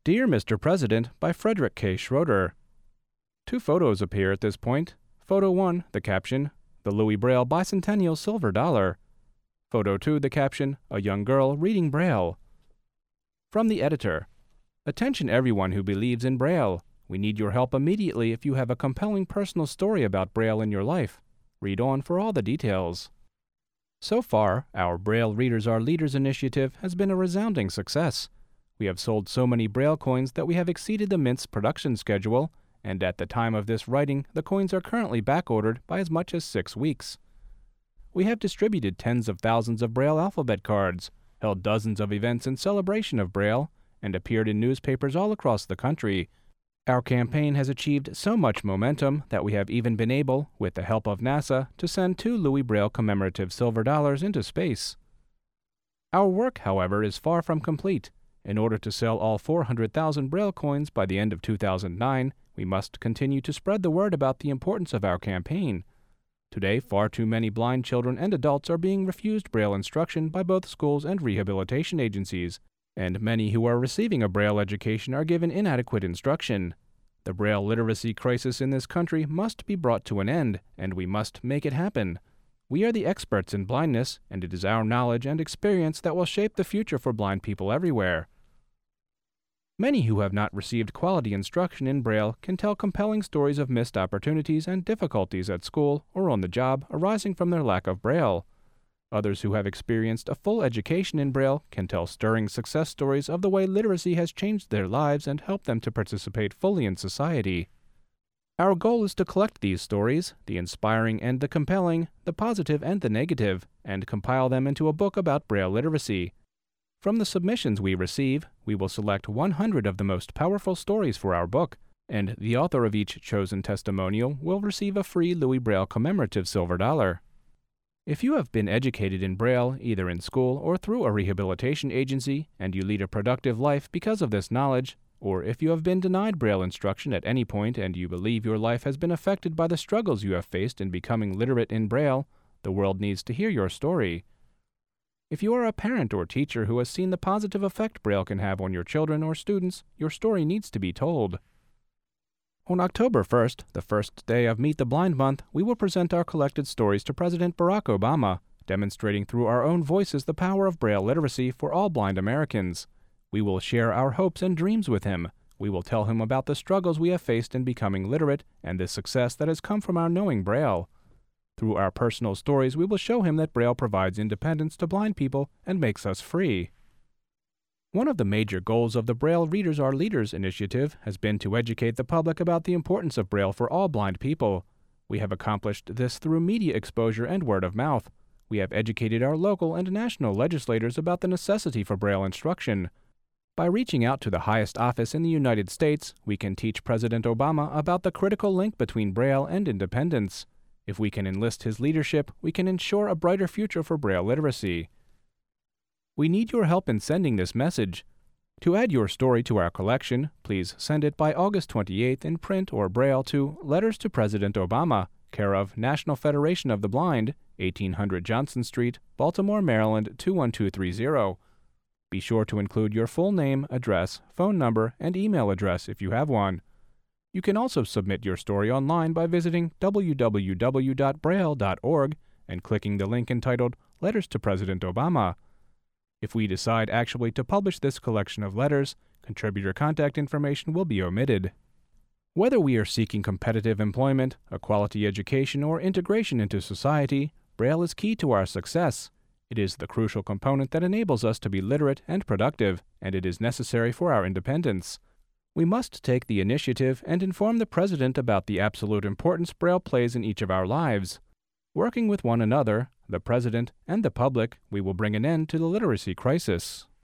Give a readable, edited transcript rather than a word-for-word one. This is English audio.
Dear Mr. President by Frederick K. Schroeder. Two photos appear at this point. Photo 1, the caption, the Louis Braille Bicentennial Silver Dollar. Photo 2, the caption, a young girl reading Braille. From the editor. Attention everyone who believes in Braille. We need your help immediately if you have a compelling personal story about Braille in your life. Read on for all the details. So far, our Braille Readers Are Leaders initiative has been a resounding success. We have sold so many Braille coins that we have exceeded the Mint's production schedule, and at the time of this writing, the coins are currently backordered by as much as 6 weeks. We have distributed tens of thousands of Braille alphabet cards, held dozens of events in celebration of Braille, and appeared in newspapers all across the country. Our campaign has achieved so much momentum that we have even been able, with the help of NASA, to send 2 Louis Braille commemorative silver dollars into space. Our work, however, is far from complete. In order to sell all 400,000 Braille coins by the end of 2009, we must continue to spread the word about the importance of our campaign. Today, far too many blind children and adults are being refused Braille instruction by both schools and rehabilitation agencies, and many who are receiving a Braille education are given inadequate instruction. The Braille literacy crisis in this country must be brought to an end, and we must make it happen. We are the experts in blindness, and it is our knowledge and experience that will shape the future for blind people everywhere. Many who have not received quality instruction in Braille can tell compelling stories of missed opportunities and difficulties at school or on the job arising from their lack of Braille. Others who have experienced a full education in Braille can tell stirring success stories of the way literacy has changed their lives and helped them to participate fully in society. Our goal is to collect these stories, the inspiring and the compelling, the positive and the negative, and compile them into a book about Braille literacy. From the submissions we receive, we will select 100 of the most powerful stories for our book, and the author of each chosen testimonial will receive a free Louis Braille commemorative silver dollar. If you have been educated in Braille, either in school or through a rehabilitation agency, and you lead a productive life because of this knowledge, or if you have been denied Braille instruction at any point and you believe your life has been affected by the struggles you have faced in becoming literate in Braille, the world needs to hear your story. If you are a parent or teacher who has seen the positive effect Braille can have on your children or students, your story needs to be told. On October 1st, the first day of Meet the Blind Month, we will present our collected stories to President Barack Obama, demonstrating through our own voices the power of Braille literacy for all blind Americans. We will share our hopes and dreams with him. We will tell him about the struggles we have faced in becoming literate and the success that has come from our knowing Braille. Through our personal stories, we will show him that Braille provides independence to blind people and makes us free. One of the major goals of the Braille Readers Are Leaders initiative has been to educate the public about the importance of Braille for all blind people. We have accomplished this through media exposure and word of mouth. We have educated our local and national legislators about the necessity for Braille instruction. By reaching out to the highest office in the United States, we can teach President Obama about the critical link between Braille and independence. If we can enlist his leadership, we can ensure a brighter future for Braille literacy. We need your help in sending this message. To add your story to our collection, please send it by August 28th in print or Braille to Letters to President Obama, care of National Federation of the Blind, 1800 Johnson Street, Baltimore, Maryland 21230. Be sure to include your full name, address, phone number, and email address if you have one. You can also submit your story online by visiting www.braille.org and clicking the link entitled Letters to President Obama. If we decide actually to publish this collection of letters, contributor contact information will be omitted. Whether we are seeking competitive employment, a quality education, or integration into society, Braille is key to our success. It is the crucial component that enables us to be literate and productive, and it is necessary for our independence. We must take the initiative and inform the President about the absolute importance Braille plays in each of our lives. Working with one another, the President, and the public, we will bring an end to the literacy crisis.